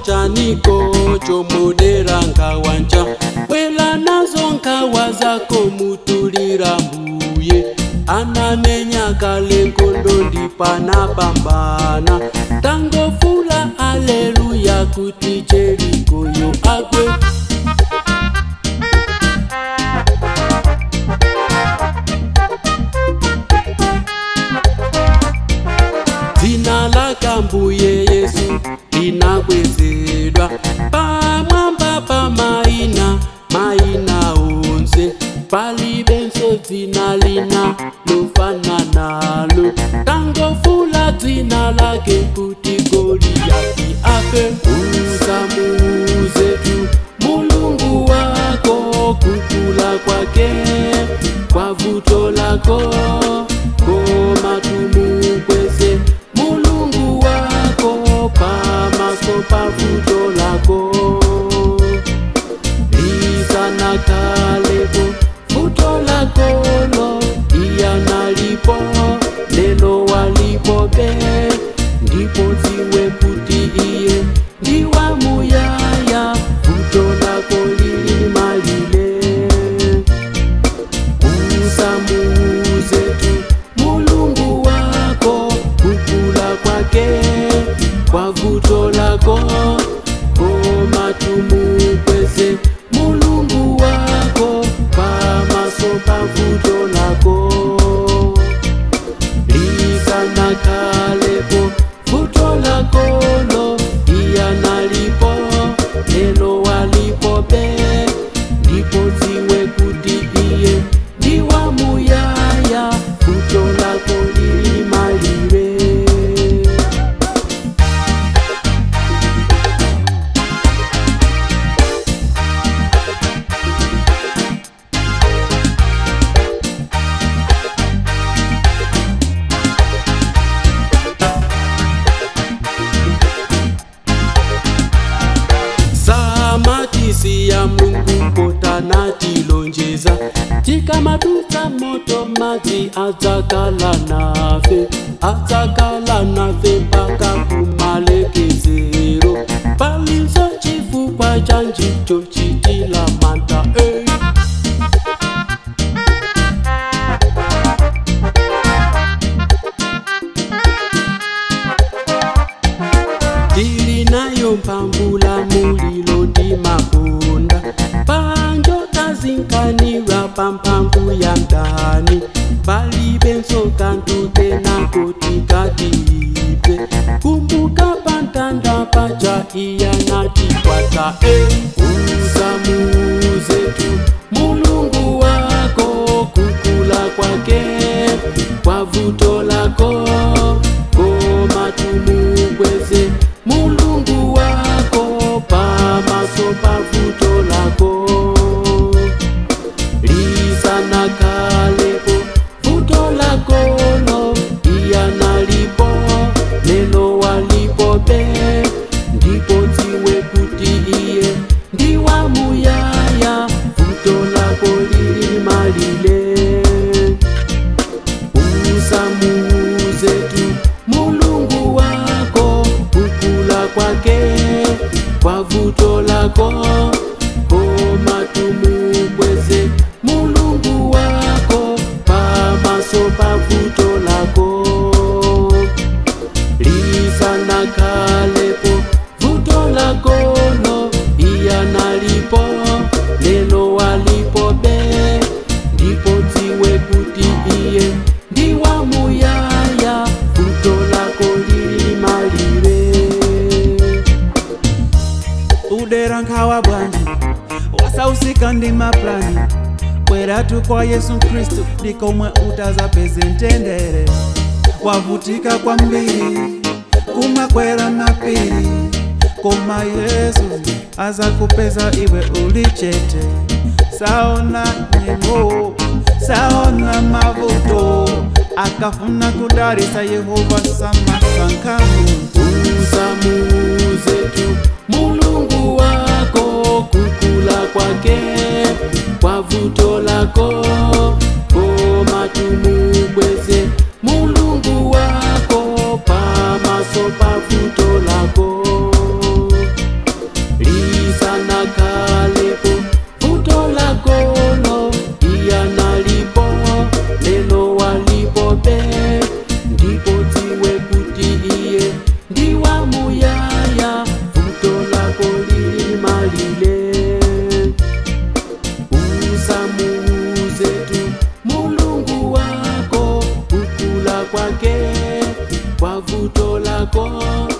chaniko chomudera nkawanja wela nazo nkawa zako mutulira mbuye anamenya kale nkondo ndipana pambana tangofula aleluya kuti Jeriko yo agwe zina laka mbuye Yesu linakwezedwa pamwamba pa maina onse palibenso zina lina lofana nalo tangofula zina lake kuti Goliati afe usamuuze tu Mulungu wako kukula kwake kwa vuto lako koma tumukweze Mulungu wako pamaso pa vuto lako lisana kalebo vuto lako lo iya nalipo lelo walipo be ndipo ziwe kuti iye ndiwa muyaya vuto lako lilimalile usamuuze tu Mulungu wako kukula kwake kwa vuto lako koma tumukweze Mulungu wako pamaso pa vuto lako lisana kalepo vuto lako lo iya nalipo lelo walipo be ndipo ziwe kuti iye ndiwa muyaya vuto lako lilimalire samatisi ya Mungu kota na tilonjeza tika matuta moto mazi azakala nafe paka kumalekezero palizo chifupa chanjicho chitila manta dili nayo mpambula mulilo di mabunda panjo tazinkanira pampangu ya mdani palibenso kantu tena kotikatipe kumbuka pantanda paja iya natikwata usamuuze tu Mulungu wako kukula kwake kwa vuto lako koma tumukweze Mulungu wako pamaso pa vuto lako lisana kalepo vuto lako lo iya nalipo lelo walipo be ndipo ziwe kuti iye ndiwa muyaya vuto lako lilimalile usamuuze tu Mulungu wako kukula kwake kwa vuto lako koma tumukweze Mulungu wako pamaso pa vuto lako lisana kalepo vuto lako lo iya nalipo lelo walipo be ndipo ziwe kuti iye ndiwa muyaya vuto lako lilimalire udera nkawa bwanji wasausika ndi maplani bweratu kwa Yesu Kristu ndikomwe utazapeze ntendere wavutika kwa mbiri kumakwera mapiri koma Yesu aza kupeza iwe ulichete saona nyengo saona mavuto akafuna kudarisa Yehova samakankamu usamuuze tu Mulungu wako kukula kwake kwa vuto lako koma tumukweze Mulungu wako pamaso pa vuto lako kwako